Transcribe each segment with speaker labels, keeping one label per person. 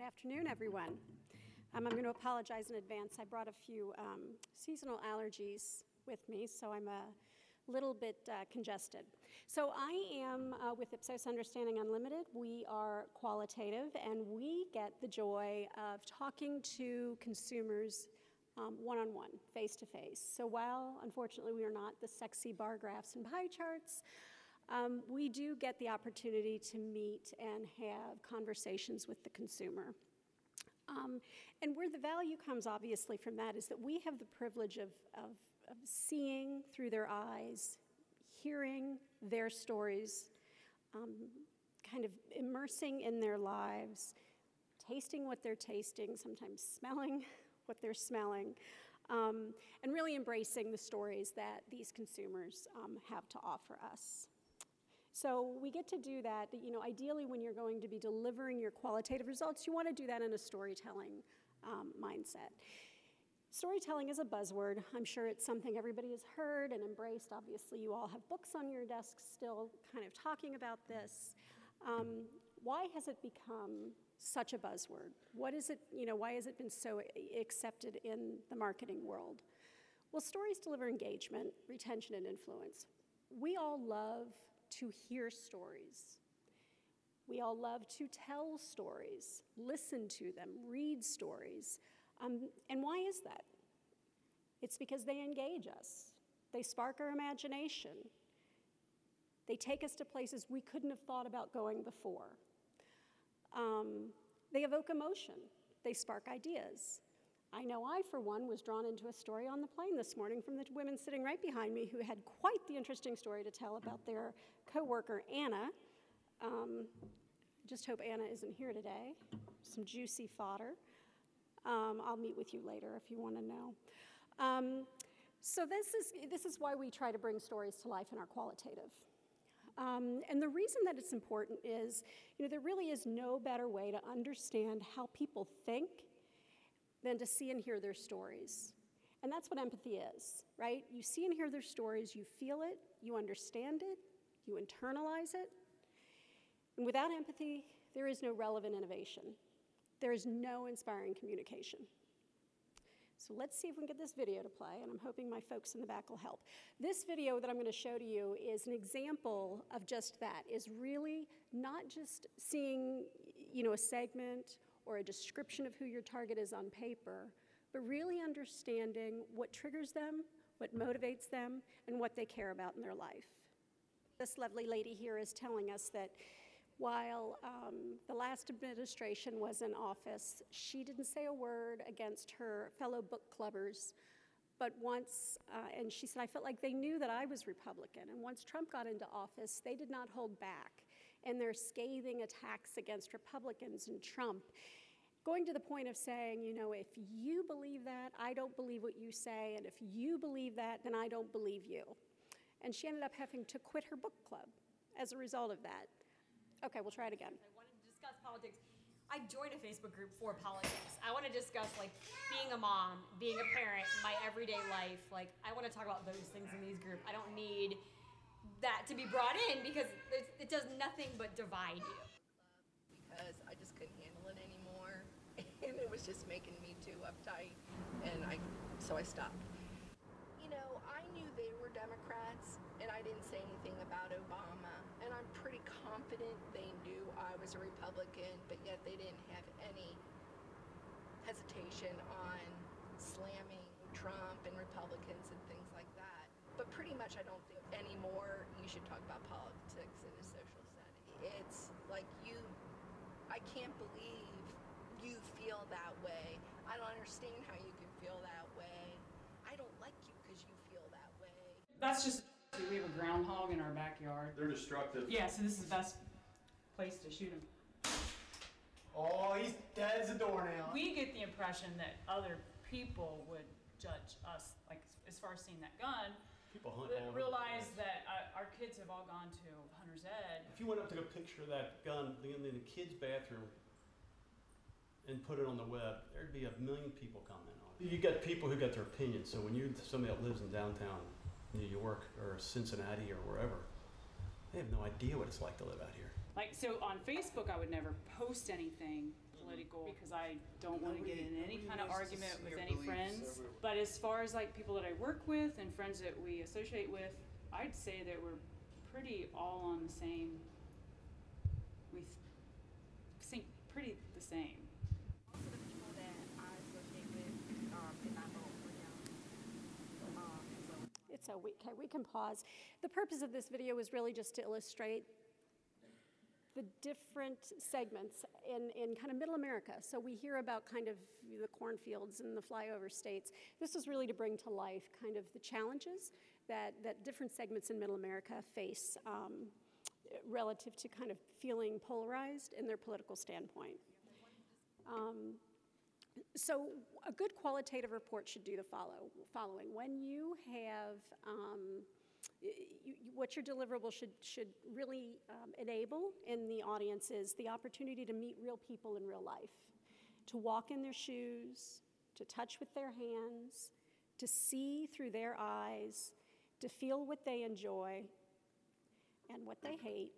Speaker 1: afternoon, everyone. I'm going to apologize in advance. I brought a few seasonal allergies with me, so I'm a little bit congested. So I am with Ipsos Understanding Unlimited. We are qualitative, and we get the joy of talking to consumers one-on-one, face-to-face. So while, unfortunately, we are not the sexy bar graphs and pie charts, we do get the opportunity to meet and have conversations with the consumer. And where the value comes, obviously, from that is that we have the privilege of seeing through their eyes, hearing their stories, kind of immersing in their lives, tasting what they're tasting, sometimes smelling what they're smelling, and really embracing the stories that these consumers have to offer us. So we get to do that, ideally when you're going to be delivering your qualitative results, you want to do that in a storytelling mindset. Storytelling is a buzzword. I'm sure it's something everybody has heard and embraced. Obviously, you all have books on your desks still kind of talking about this. Why has it become such a buzzword? What is it, why has it been so accepted in the marketing world? Well, stories deliver engagement, retention, and influence. We all love to hear stories. We all love to tell stories, listen to them, read stories. And why is that? It's because they engage us. They spark our imagination. They take us to places we couldn't have thought about going before. They evoke emotion. They spark ideas. I know I, for one, was drawn into a story on the plane this morning from the women sitting right behind me who had quite the interesting story to tell about their coworker, Anna. Just hope Anna isn't here today. Some juicy fodder. I'll meet with you later if you want to know. So this is why we try to bring stories to life in our qualitative. And the reason that it's important is, there really is no better way to understand how people think than to see and hear their stories. And that's what empathy is, right? You see and hear their stories, you feel it, you understand it, you internalize it. And without empathy, there is no relevant innovation. There is no inspiring communication. So let's see if we can get this video to play, and I'm hoping my folks in the back will help. This video that I'm going to show to you is an example of just that, is really not just seeing, a segment or a description of who your target is on paper, but really understanding what triggers them, what motivates them, and what they care about in their life. This lovely lady here is telling us that while the last administration was in office, she didn't say a word against her fellow book clubbers, but once, and she said, I felt like they knew that I was Republican, and once Trump got into office, they did not hold back in their scathing attacks against Republicans and Trump, going to the point of saying, if you believe that, I don't believe what you say, and if you believe that, then I don't believe you. And she ended up having to quit her book club as a result of that. Okay, we'll try it again.
Speaker 2: I wanted to discuss politics. I joined a Facebook group for politics. I want to discuss being a mom, being a parent, my everyday life. I want to talk about those things in these groups. I don't need that to be brought in because it does nothing but divide you.
Speaker 3: Because I just couldn't handle it anymore, and it was just making me too uptight, and so I stopped. I knew they were Democrats, and I didn't say anything about Obama, and I'm pretty confident they knew I was a Republican, but yet they didn't have any hesitation on slamming Trump and Republicans and things like that. But pretty much I don't think anymore you should talk about politics in a social setting. It's like I can't believe you feel that way. I don't understand how you can feel that way. I don't like you because you feel that way.
Speaker 4: That's just, we have a groundhog in our backyard.
Speaker 5: They're destructive.
Speaker 4: Yeah, so this is the best place to shoot him.
Speaker 6: Oh, he's dead as a doornail.
Speaker 4: We get the impression that other people would judge us, as far as seeing that gun.
Speaker 5: People hunt all over
Speaker 4: realize that our kids have all gone to Hunter's Ed.
Speaker 5: If you went up and took a picture of that gun in the kid's bathroom and put it on the web, there'd be 1 million people comment on it. You got people who got their opinions. So when somebody that lives in downtown New York or Cincinnati or wherever, they have no idea what it's like to live out here.
Speaker 4: So on Facebook, I would never post anything politically goal because I don't want to get in any kind of argument with any friends. But as far as like people that I work with and friends that we associate with, I'd say that we're pretty all on the same. We think pretty the same.
Speaker 7: Most of the people that I associate with did not vote for him.
Speaker 1: Okay, we can pause. The purpose of this video is really just to illustrate the different segments in kind of middle America. So we hear about kind of the cornfields and the flyover states. This is really to bring to life kind of the challenges that different segments in middle America face relative to kind of feeling polarized in their political standpoint. So a good qualitative report should do the following. When you have, what your deliverable should really enable in the audience is the opportunity to meet real people in real life, to walk in their shoes, to touch with their hands, to see through their eyes, to feel what they enjoy and what they hate,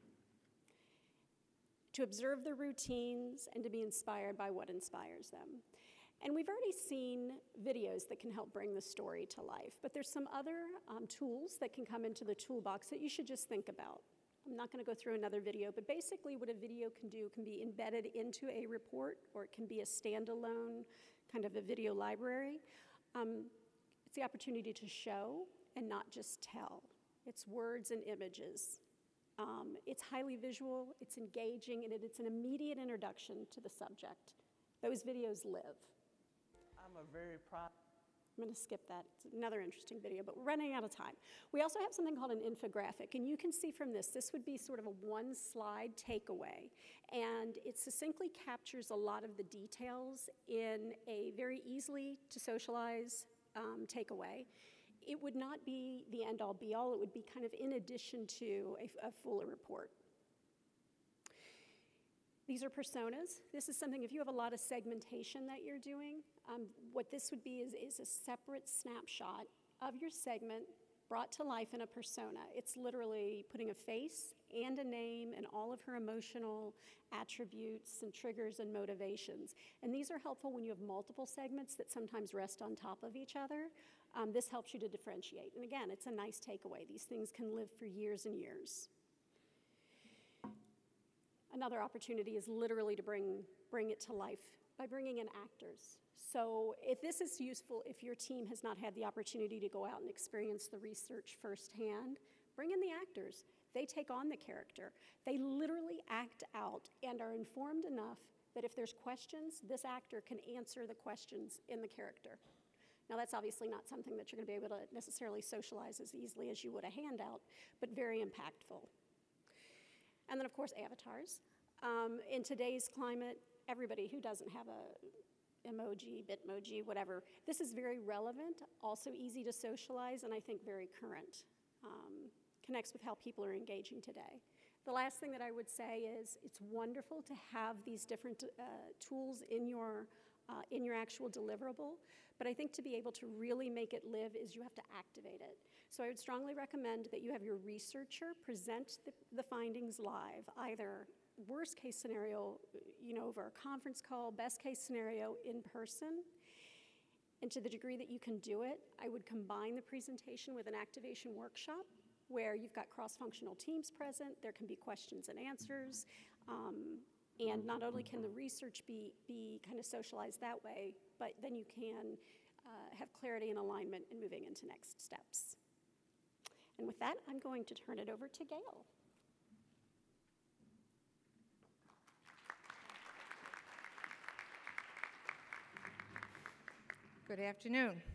Speaker 1: to observe their routines, and to be inspired by what inspires them. And we've already seen videos that can help bring the story to life, but there's some other tools that can come into the toolbox that you should just think about. I'm not going to go through another video, but basically what a video can do can be embedded into a report, or it can be a standalone kind of a video library. It's the opportunity to show and not just tell. It's words and images. It's highly visual, it's engaging, and it's an immediate introduction to the subject. Those videos live.
Speaker 8: I'm a very proud.
Speaker 1: I'm going to skip that. It's another interesting video, but we're running out of time. We also have something called an infographic, and you can see from this would be sort of a one-slide takeaway, and it succinctly captures a lot of the details in a very easily to socialize takeaway. It would not be the end-all, be-all. It would be kind of in addition to a fuller report. These are personas. This is something, if you have a lot of segmentation that you're doing, what this would be is a separate snapshot of your segment brought to life in a persona. It's literally putting a face and a name and all of her emotional attributes and triggers and motivations. And these are helpful when you have multiple segments that sometimes rest on top of each other. This helps you to differentiate. And again, it's a nice takeaway. These things can live for years and years. Another opportunity is literally to bring it to life by bringing in actors. So if this is useful, if your team has not had the opportunity to go out and experience the research firsthand, bring in the actors. They take on the character. They literally act out and are informed enough that if there's questions, this actor can answer the questions in the character. Now, that's obviously not something that you're going to be able to necessarily socialize as easily as you would a handout, but very impactful. And then, of course, avatars. In today's climate, everybody who doesn't have a emoji, bitmoji, whatever, this is very relevant, also easy to socialize, and I think very current. Connects with how people are engaging today. The last thing that I would say is it's wonderful to have these different tools in your actual deliverable, but I think to be able to really make it live is you have to activate it. So I would strongly recommend that you have your researcher present the findings live, either worst case scenario, over a conference call, best case scenario in person. And to the degree that you can do it, I would combine the presentation with an activation workshop where you've got cross-functional teams present, there can be questions and answers, and not only can the research be kind of socialized that way, but then you can have clarity and alignment in moving into next steps. And with that, I'm going to turn it over to Gail.
Speaker 9: Good afternoon.